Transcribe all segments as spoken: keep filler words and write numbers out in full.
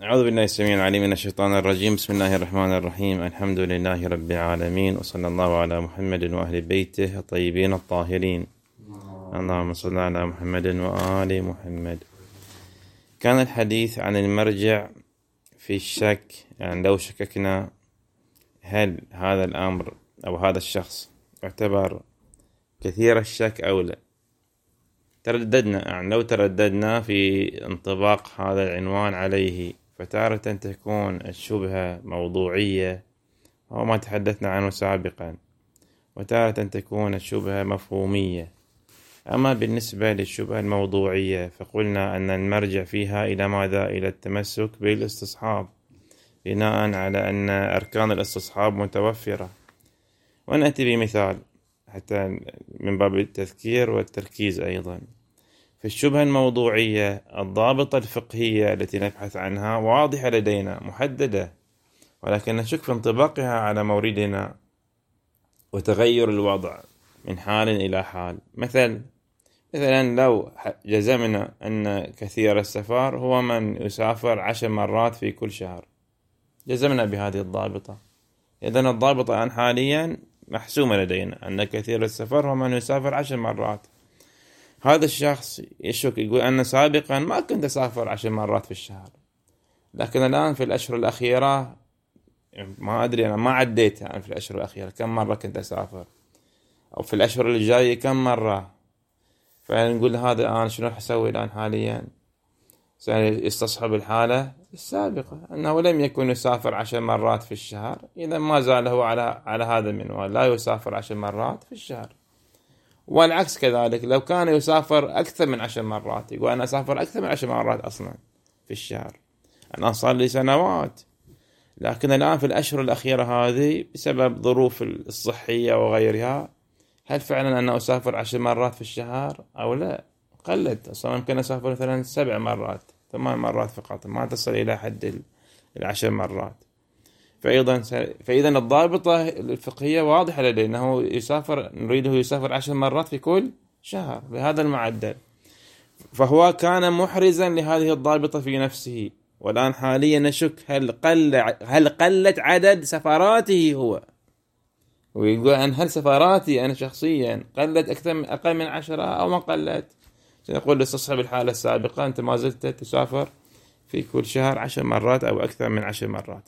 أعوذ بالله السميع العليم من الشيطان الرجيم. بسم الله الرحمن الرحيم. الحمد لله رب العالمين، وصلى الله على محمد وأهل بيته الطيبين الطاهرين. اللهم صل على محمد وآل محمد. كان الحديث عن المرجع في الشك، يعني لو شككنا هل هذا الأمر أو هذا الشخص يعتبر كثير الشك أو لا. ترددنا، يعني لو ترددنا في انطباق هذا العنوان عليه، فتارة تكون الشبهة موضوعية وهو ما تحدثنا عنه سابقا، وتارة تكون الشبهة مفهومية. أما بالنسبة للشبهة الموضوعية فقلنا أن المرجع فيها إلى ماذا؟ إلى التمسك بالاستصحاب، بناء على أن أركان الاستصحاب متوفرة. ونأتي بمثال حتى من باب التذكير والتركيز أيضا. في الشبهة الموضوعية الضابطة الفقهية التي نبحث عنها واضحة لدينا محددة، ولكن نشك في انطباقها على موردنا وتغير الوضع من حال إلى حال. مثل مثلا لو جزمنا أن كثير السفر هو من يسافر عشر مرات في كل شهر، جزمنا بهذه الضابطة، إذن الضابطة الآن حاليا محسومة لدينا أن كثير السفر هو من يسافر عشر مرات. هذا الشخص يشك، يقول أنا سابقا ما كنت أسافر عشر مرات في الشهر، لكن الآن في الأشهر الأخيرة ما أدري، أنا ما عديتها يعني في الأشهر الأخيرة كم مرة كنت أسافر، أو في الأشهر الجاية كم مرة. فنقول هذا الآن شنو راح أسوي الآن حاليا؟ سيستصحب الحالة السابقة أنه لم يكن يسافر عشر مرات في الشهر، إذا ما زال هو على على هذا المنوال، لا يسافر عشر مرات في الشهر. والعكس كذلك، لو كان يسافر أكثر من عشر مرات، يقول أنا أسافر أكثر من عشر مرات أصلا في الشهر، أنا صار لي سنوات، لكن الآن في الأشهر الأخيرة هذه بسبب ظروف الصحية وغيرها، هل فعلا أنا أسافر عشر مرات في الشهر أو لا؟ قلت، أصلا ممكن أسافر مثلا سبع مرات ثمان مرات فقط، ما تصل إلى حد العشر مرات. فأيضا فإذا الضابطة الفقهية واضحة لدينا، أنه يسافر، نريده يسافر عشر مرات في كل شهر بهذا المعدل. فهو كان محرزا لهذه الضابطة في نفسه، والآن حاليا نشك هل قل هل قلت عدد سفراته هو، ويقول عن هل سفراتي أنا شخصيا قلت أكثر من أقل من عشرة أو ما قلت. سنقول استصحب الحالة السابقة، أنت ما زلت تسافر في كل شهر عشر مرات أو أكثر من عشر مرات.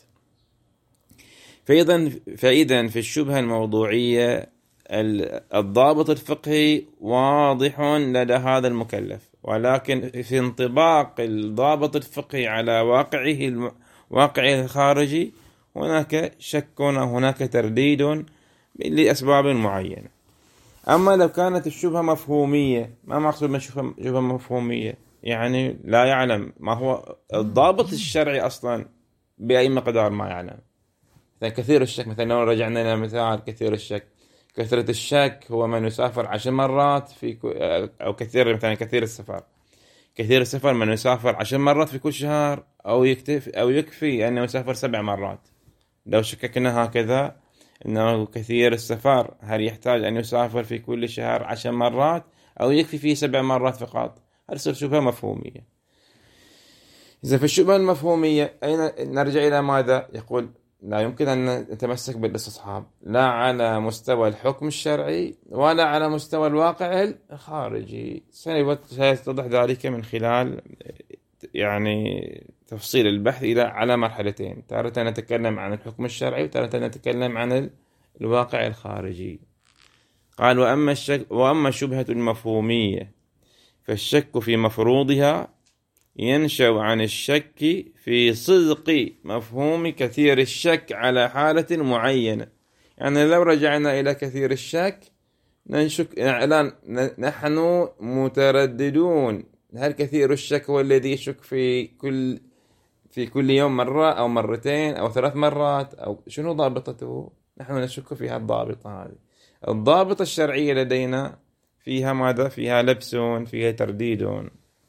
فإذا فإذا في الشبهة الموضوعية الضابط الفقهي واضح لدى هذا المكلف، ولكن في انطباق الضابط الفقهي على واقعه واقعه الخارجي هناك شك وهناك ترديد لأسباب معينة. أما لو كانت الشبهة مفهومية، ما مقصود من شبهة مفهومية؟ يعني لا يعلم ما هو الضابط الشرعي أصلا بأي مقدار ما يعلم. كثير الشك، مثلا لو رجعنا إلى مثال كثير الشك، كثرة الشك هو من يسافر عشر مرات في أو كثير، مثلا كثير السفر، كثير السفر من يسافر عشر مرات في كل شهر، أو يكتفي أو يكفي أنه يسافر سبع مرات. لو شككنا هكذا أنه كثير السفر، هل يحتاج أن يسافر في كل شهر عشر مرات أو يكفي فيه سبع مرات فقط؟ هل تصير شبهة مفهومية. إذا في الشبهة المفهومية أين نرجع إلى ماذا؟ يقول لا يمكن أن نتمسك بالاستصحاب لا على مستوى الحكم الشرعي ولا على مستوى الواقع الخارجي. سيتضح ذلك من خلال يعني تفصيل البحث إلى على مرحلتين، تارة نتكلم عن الحكم الشرعي وتارة نتكلم عن الواقع الخارجي. قال وأما الشك وأما الشبهة المفهومية فالشك في مفروضها ينشأ عن الشك في صدق مفهوم كثير الشك على حالة معينة. يعني لو رجعنا إلى كثير الشك نشك، الآن نحن مترددون، هل كثير الشك هو الذي يشك في كل في كل يوم مرة أو مرتين أو ثلاث مرات، أو شنو ضابطته؟ نحن نشك في هالضابطة هذه. الضابطة الشرعية لدينا فيها ماذا؟ فيها لبس، فيها ترديد.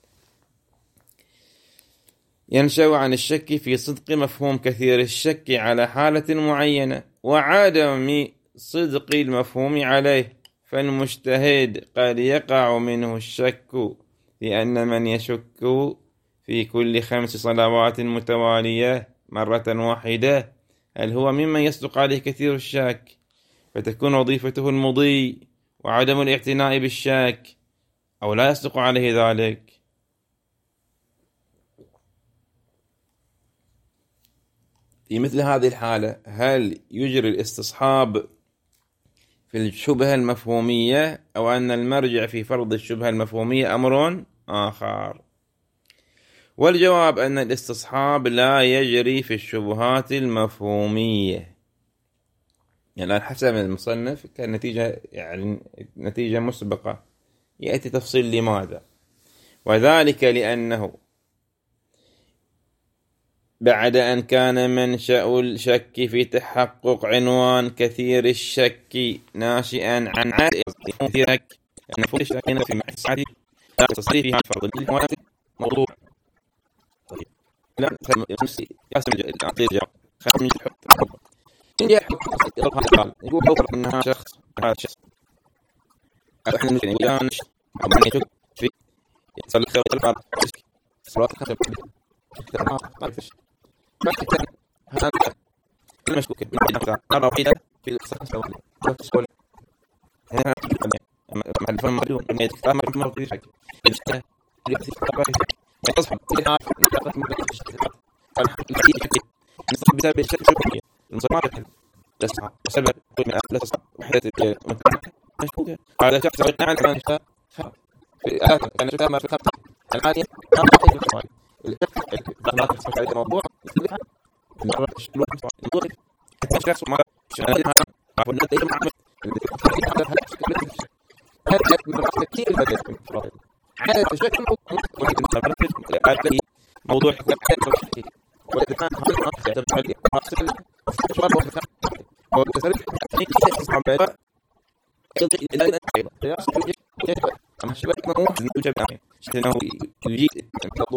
ينشأ عن الشك في صدق مفهوم كثير الشك على حالة معينة وعدم صدق المفهوم عليه، فالمجتهد قد يقع منه الشك لأن من يشك في كل خمس صلوات متوالية مرة واحدة، هل هو ممن يصدق عليه كثير الشك فتكون وظيفته المضي وعدم الاعتناء بالشك، أو لا يصدق عليه ذلك؟ في مثل هذه الحالة هل يجري الاستصحاب في الشبهة المفهومية، أو أن المرجع في فرض الشبهة المفهومية أمر آخر؟ والجواب أن الاستصحاب لا يجري في الشبهات المفهومية. يعني حسب المصنف كنتيجة يعني نتيجة مسبقة يأتي تفصيل لماذا، وذلك لأنه بعد أن كان منشأ الشك في تحقق عنوان كثير الشك ناشئا عن عدم كثير الشك، أن فوق الشك في محل لا تصريفها فرض المواد موضوع. طيب لا يمسي ياسم الجواب خمس من الحب إن جاء حب يقول أوفر أنها شخص هذا الشخص احنا ممكن نقول نش عبارة يشك في يصل خير القرار صلاة خشب ما قالش ما كان هذا المشكوك مرة واحدة في القصة سوالي تقول هنا مع الفهم مدون من يتكلم مرة مرة في شك الشيء اللي في القرار يصحب كل حاجة نصب بسبب الشك شكلية المصممات تسعى وسبب من أهل تصحب وحدة مشكوكة هذا شخص غير عن عن شخص الآن أنا شفت ما في خط العادي ما أعطي في السؤال الضغط تسمع على الموضوع يصلحها الموضوع الموضوع الشخص ما شغال هذا أقول لك إيه معك هذا هذا كثير بدل هذا الشكل ممكن موضوع حكي وإذا كان هذا يعتمد على مقصد الشباب وكسرت تكنيك تصحى بيضاء إلى أن أما الشباب ما هو يوجد معه شأنه يجيء الموضوع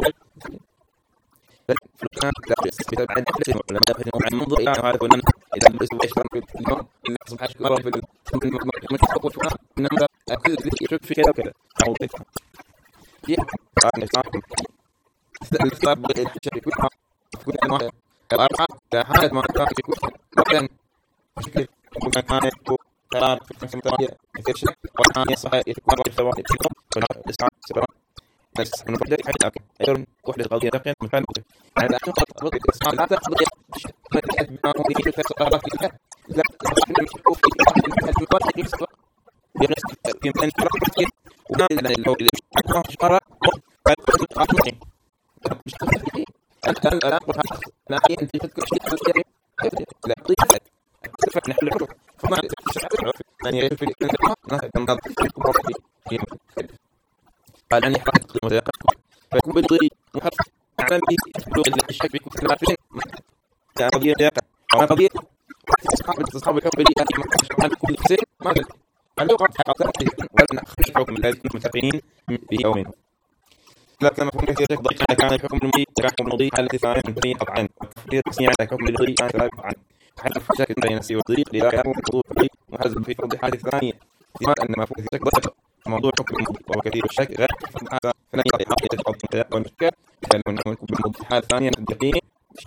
فلان لا يستطيع أن يحدث ولا يحدث عن منظر إلى هذا وأن إذا بدأت أشتغل في اليوم إن أصبح مرة في المتحقق فلان إنما كل ذي يشك في كذا وكذا أو كيف هي أنا أشتغل الكتاب بالشيء كلها كل ما الأربعة حالة ما كان في كل مثلا بشكل كل كان قرار في نفس المتغير يكتشف وكان يصحى يتكرر في ثواني بشكل فلا يسعى سبعة بس إنه بدأ يحدد أوكي أيضا وحدة قضية تقين من فعل يعني لا تنقل قضية إسماء لا تنقل قضية ما هو يجي في قرارات كلها لا تنقل في القرار بنفس يمكن تفكير وهذا لو أكثر شقارة أكثر مش تفكير أنت الآن قلت لا أنت تفكر شيء لا قضية تفكر نحل الحروف فما تفكر يعني يعرف الإنسان ناس تنقل في قال أن يحرق المتيقظ فيكون بالضري محرق أعلم به الشك بيكون في العارفين يعني قضية يقع أو قضية تصحاب الحكم بلي عن كل خسير ما قلت عن لغة حقا ولن أخرج حكم الذين المتقنين به أو منه لا كما فهم كثير يقضي كان الحكم المضي كحكم المضي التي ثانية منتهي قطعا وكثير تسميع على حكم المضي كان ثلاث قطعا حتى في شك بين السي والضيق لذا يكون موضوع الضيق وحزم في فرض الحالة الثانية بما أن ما فوق الشك ضيق موضوع حكم المضي وهو كثير الشك غير هذا فلا يقع يتفضل التيقظ والمشكلة بل أنه يكون بالمضي الحالة الثانية من الدقيق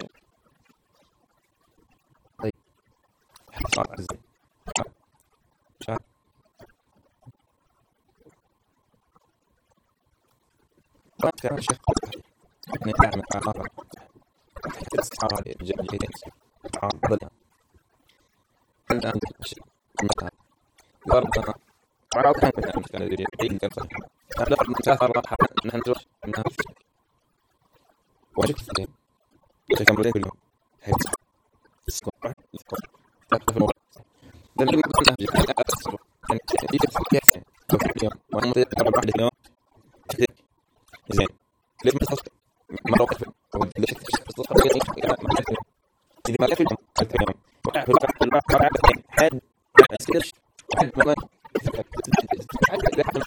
طيب صار عزيزي شاء ما كان الشيخ أن يعمل آخر استحارة جيدة عضلها الآن الشيء المكان لأرضنا عرض كان في الآن كان يريد أن يكون هذا المسافة راحة نحن نروح منها وشكل فيه شكل مرتين كل يوم هيد سكوب سكوب تكتب الموضوع لأن يمكن أن أهجد أسفر يعني يجب فيه كل يوم وأنا متأكد بعد اليوم زين ليش ما تصل مرة واحدة ليش تصل يعني ما أعرف إذا ما في اليوم وقع في الوقت الوقت وقع في حد أسكتش حد مثلا حد لا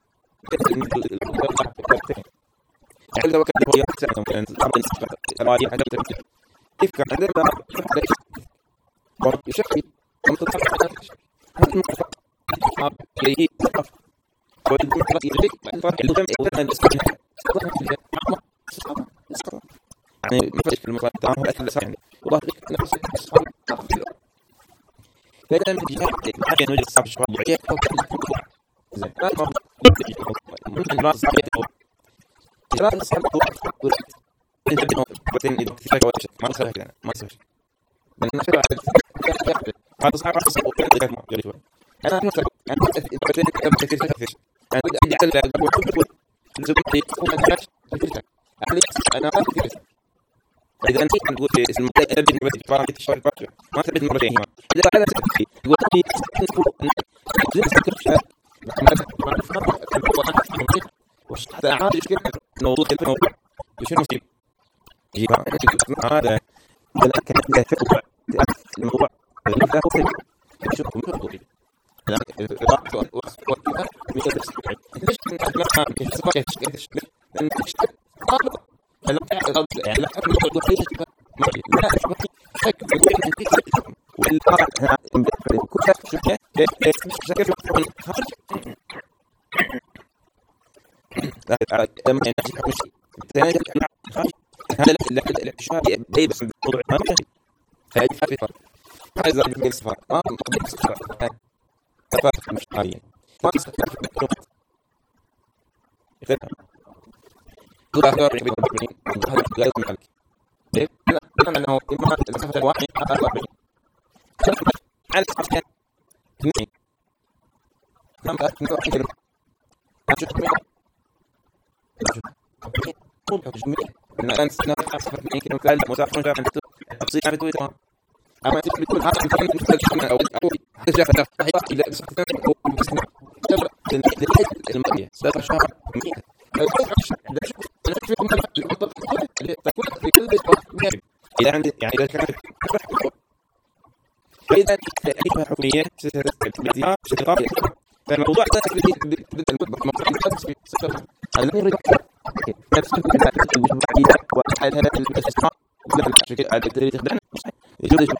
حد لو كان هو يحسن كان عمل الواجب حاجة كيف كان عندنا برضه شكلي متطابق هذا المفروض أصحاب ليه ويقول لك يجيك فرق الجمع وكان الاستثناء يعني ما فيش المصادر هو أكل يعني والله نفس الصفر فإذا من جهة حاجة نوجد الصعب شوية ضعيف أو زين ما ما ممكن راس صعب راس صعب إذا بدنا بعدين إذا كتير جواب ما نسوي كذا ما نسوي لأن نشرح هذا صعب راس صعب وكذا ما جري شوي أنا أنا أنا بعدين كتير كتير كتير أنا بدي أتكلم عن الوقت زبطي أنا أنا أنا إذا أنت تقول في اسم المدرسة أبدي بس فاهم الشهر الفاتح ما ثبت مرتين ما إذا أنا سكتي يقول لي جلس كرشة وش حتى عاد يشكل موضوع الموضوع وش المشكلة يجيبها هذا أنا كنت لا تفهم الموضوع لا تفهم شو كم موضوع أنا رأيت وقت وقت مش ليش ما فاهم كيف سباق كيف لأن لا يعني لا أكمل موضوع ليش ما لا شك والقرار هنا كل شيء شو كيف كيف شكل خارج لا لما نحكي مش ثاني خارج هذا لا لا شو بي بس الموضوع ما مش هذه في فرق هذا اللي بيقول صفر ما قبل صفر فرق مش عارفين ما كل أفكار يبي يبني هذا لا يمكن ليه؟ لا أنا أنه إما المسافة الواحد هذا أربعين على أساس اثنين كم بقى نروح كده أشوف مين أشوف طول كده إن أنا سنة أسفل من كده مثال مسافة جاب عند أبصي على تويتر أما تقول كل هذا أنت من مثال شمال أو أو هذا جاب ده هي إلى مسافة أو مسافة تبرع المية سبعة شهر مية إذا عندي يعني إذا كانت فإذا تعريفها حكمية بالاتفاق شغال فالموضوع أساسي اللي تبدأ الوضع موضوع أساسي في السفر الذي يريد نفس الوحيدة وحال هذا الاستثمار مثل الشكل الذي تخدمنا يجوز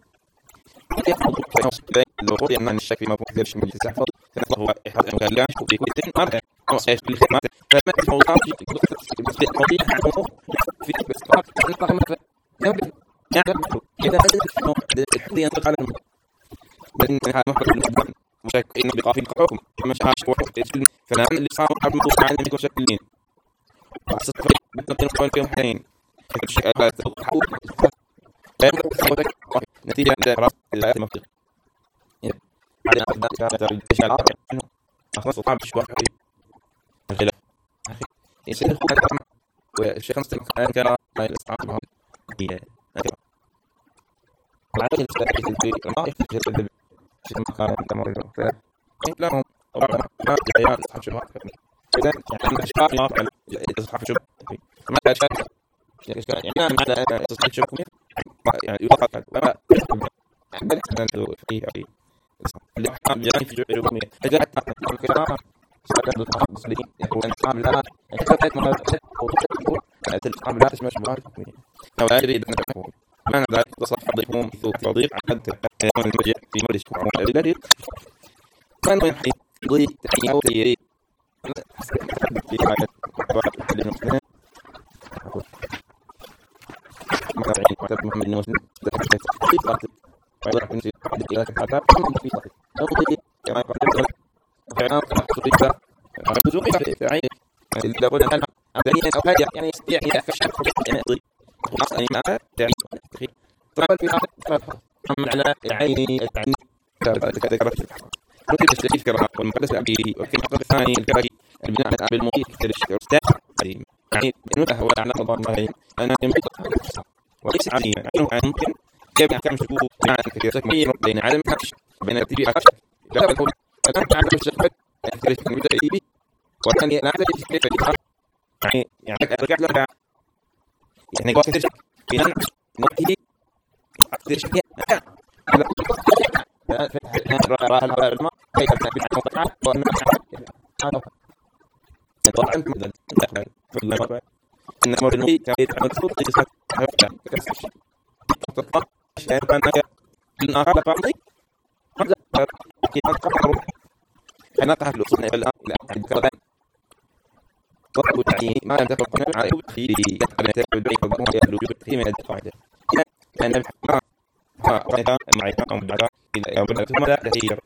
الوقوع يعني أن الشك في مفهوم غير شمول التساحب فنقضه هو إحراز المكان لا يشكو في كل سن مرة أو سيش كل خدمات فما الموضوع في بالنسبة للقضية في باستقرار نقضه مثلا يمكن يعني إذا هذا القضية ينطق على الموضوع لأن هذا محرق الإسلام مشاك إنه بقافي الحكم مش عاش واحد فنعم اللي صار حرب مطوس عن الميكو شكلين وعصد فريق بتنطين قوان فيهم حين الشيء لا تحول لا يمكن صوتك نتيجة لإعراض الآيات المفتوحة بعدين أخذ ذلك الأشياء العربية أنه أخلص طعم بشبه حقيقي الخلاف يصير الخلاف الأعمى والشيخ مستمع كان ما يلسعى بهم هي أكبر وعليه الإستاذ في البيت ما يفتح الذبي شيخ مكان تمر له فلهم ربما ما يعيان أصحاب شبه إذا يعني أشكال يواقع أصحاب شبه ما أشكال يعني أنا على أصحاب شبه يعني يواقع وما بل أنه فيه أي اللي حام جاني في جوع الرقمية أجل حتى الكلام سأكد الطعام المسلمين يقول أن الطعام الآن أكثرت ما أشد وتشد الطعام الآن اسمه شبهات الرقمية لو لا يريد أن تفهم معنى ذلك تصف ضيفهم في ثوب توضيح عن يكون المرجع في مورد شكوى الأدلة كان من حيث ضيف تحيي أو تيري في حاجة واحد للمسلمين مقاطعين وعتب محمد نوسن تحدث في قاتل وعيضا كنت إلى كحاكا في قاتل أو قتل كما قاتل وفعلا تطيب وزوقي في عين لابد أن أمدانيا أو هذا يعني يعني أكشف يعني ضيب وأصلا ما يعني طبعا في حاجة أما على العين العين ذكرت رتب التشريف كراهة والمقدس الأبي وكما قبل الثاني الكراهي البناء على أبي المطيف كالشتاء يعني النزهة هو على قضاء الله أنا يمكن وليس عليا يعني ممكن كيف كان شكوه مع كثير سكمية بين عالم حكش بين التبيع حكش لا بقول أنا عالم الشخص كثير سكمية بي وكان لا أعرف كيف يفعل يعني يعني رجعت له يعني قوة كثير في نعم نقطي كثير شكية لا لا رأى الأبار الماء كيف تنبي عن مقطعة وأنه هذا طبعا مثلا في المرة إن أمر النبي كان يتعامل صوت قصة هفتا كسر تطلع شيء بأنك النهار على بعضي هذا كي أتقبل حين أقع في الأصول الآن إلى عند كردان ما لم تكن على التخيير الوجوب التخيير من القاعدة أن قاعدة معينة أو مدعاة إلى لا تخيير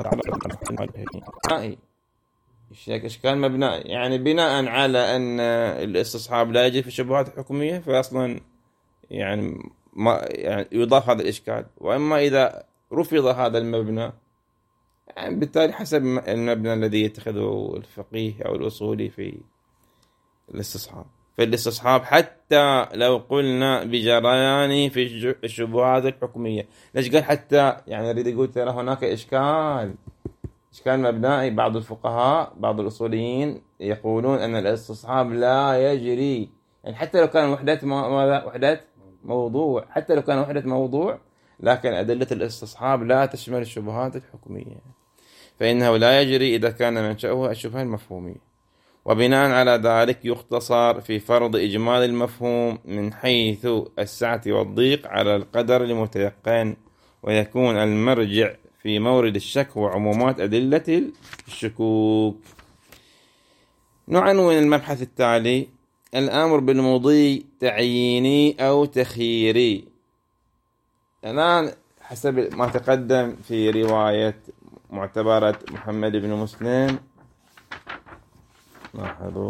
الله الشيء إشكال مبنى يعني بناء على أن الاستصحاب لا يجري في الشبهات الحكمية فأصلا يعني ما يعني يضاف هذا الإشكال. وأما إذا رفض هذا المبنى يعني بالتالي حسب المبنى الذي يتخذه الفقيه أو الأصولي في الاستصحاب. فالاستصحاب حتى لو قلنا بجريان في الشبهات الحكمية، ليش قال حتى؟ يعني أريد أقول ترى هناك إشكال إشكال مبنائي. بعض الفقهاء بعض الأصوليين يقولون أن الاستصحاب لا يجري، يعني حتى لو كان وحدة ماذا وحدة موضوع، حتى لو كان وحدة موضوع، لكن أدلة الاستصحاب لا تشمل الشبهات الحكمية، فإنه لا يجري إذا كان منشأه الشبهة المفهومية. وبناء على ذلك يختصر في فرض إجمال المفهوم من حيث السعة والضيق على القدر المتيقن، ويكون المرجع في مورد الشك وعمومات أدلة الشكوك. نعنون المبحث التالي: الأمر بالمضي تعييني أو تخييري. الآن حسب ما تقدم في رواية معتبرة محمد بن مسلم، لاحظوا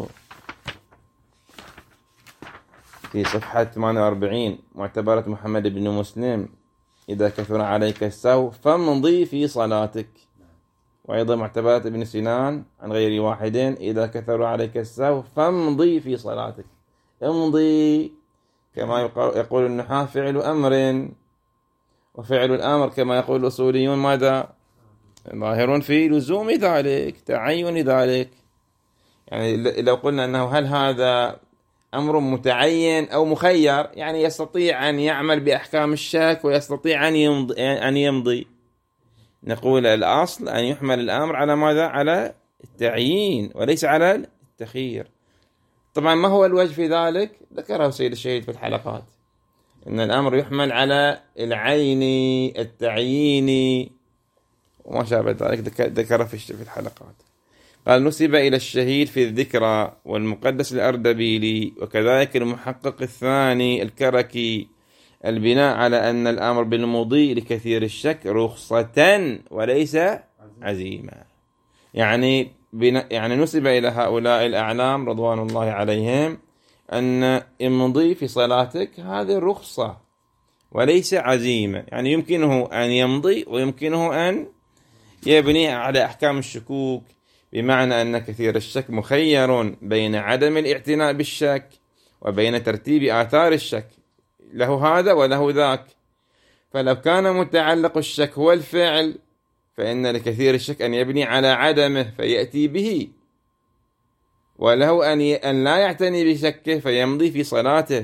في صفحة ثمانية وأربعين: معتبرة محمد بن مسلم: إذا كثر عليك السهو فامضي في صلاتك. وأيضا معتبرة ابن سنان عن غير واحد: إذا كثر عليك السهو فامضي في صلاتك. امضي كما يقول النحاة فعل أمر، وفعل الأمر كما يقول الأصوليون ماذا؟ ظاهر في لزوم ذلك، تعين ذلك. يعني لو قلنا أنه هل هذا أمر متعين أو مخير، يعني يستطيع أن يعمل بأحكام الشك ويستطيع أن يمضي, أن يمضي. نقول الأصل أن يحمل الأمر على ماذا؟ على التعيين وليس على التخيير. طبعا ما هو الوجه في ذلك؟ ذكره سيد الشهيد في الحلقات، أن الأمر يحمل على العين التعيين وما شابه ذلك، ذكره في الحلقات. قال: نسب إلى الشهيد في الذكرى والمقدس الأردبيلي وكذلك المحقق الثاني الكركي البناء على أن الأمر بالمضي لكثير الشك رخصة وليس عزيمة. يعني يعني نسب إلى هؤلاء الأعلام رضوان الله عليهم أن امضي في صلاتك هذه رخصة وليس عزيمة، يعني يمكنه أن يمضي ويمكنه أن يبني على أحكام الشكوك، بمعنى أن كثير الشك مخير بين عدم الاعتناء بالشك وبين ترتيب آثار الشك، له هذا وله ذاك. فلو كان متعلق الشك هو الفعل فإن لكثير الشك أن يبني على عدمه فيأتي به، وله أن أن لا يعتني بشكه فيمضي في صلاته.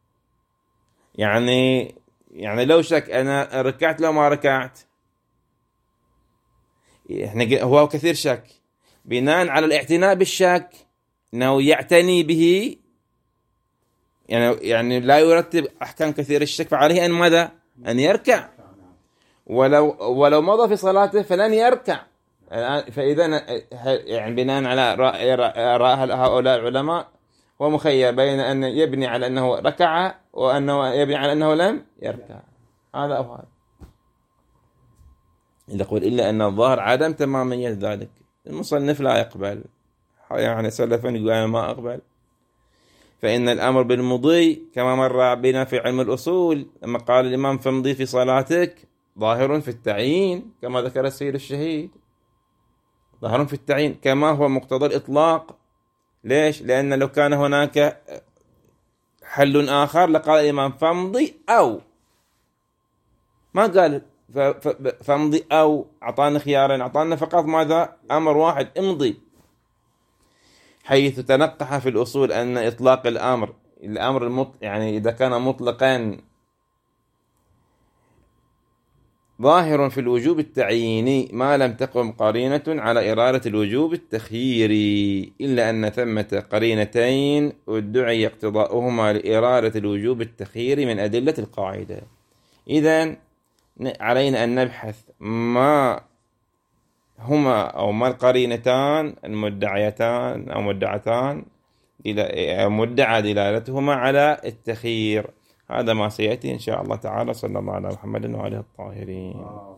يعني يعني لو شك أنا ركعت لو ما ركعت، إحنا هو كثير شك بناء على الاعتناء بالشك أنه يعتني به، يعني يعني لا يرتب أحكام كثير الشك، فعليه أن ماذا؟ أن يركع. ولو ولو مضى في صلاته فلن يركع. فإذا يعني بناء على رأي هؤلاء العلماء هو مخير بين أن يبني على أنه ركع وأنه يبني على أنه لم يركع. هذا أو هذا. يقول إلا أن الظاهر عدم تمامية ذلك. المصنف لا يقبل، يعني سلفا يقول أنا ما أقبل. فإن الأمر بالمضي كما مر بنا في علم الأصول لما قال الإمام فامضي في صلاتك ظاهر في التعيين كما ذكر السيد الشهيد، ظاهر في التعيين كما هو مقتضى الإطلاق. ليش؟ لأن لو كان هناك حل آخر لقال الإمام فامضي أو، ما قال فامضي أو، أعطانا خيارين، أعطانا فقط ماذا؟ أمر واحد، امضي. حيث تنقح في الأصول أن إطلاق الأمر الأمر المط... يعني إذا كان مطلقا ظاهر في الوجوب التعييني ما لم تقم قرينة على إرادة الوجوب التخييري، إلا أن ثمة قرينتين ادعي اقتضاؤهما لإرادة الوجوب التخييري من أدلة القاعدة. إذن علينا أن نبحث ما هما أو ما القرينتان المدعيتان أو مدعتان مدعى دلالتهما على التخيير. هذا ما سيأتي إن شاء الله تعالى. صلى الله على محمد وآله الطاهرين.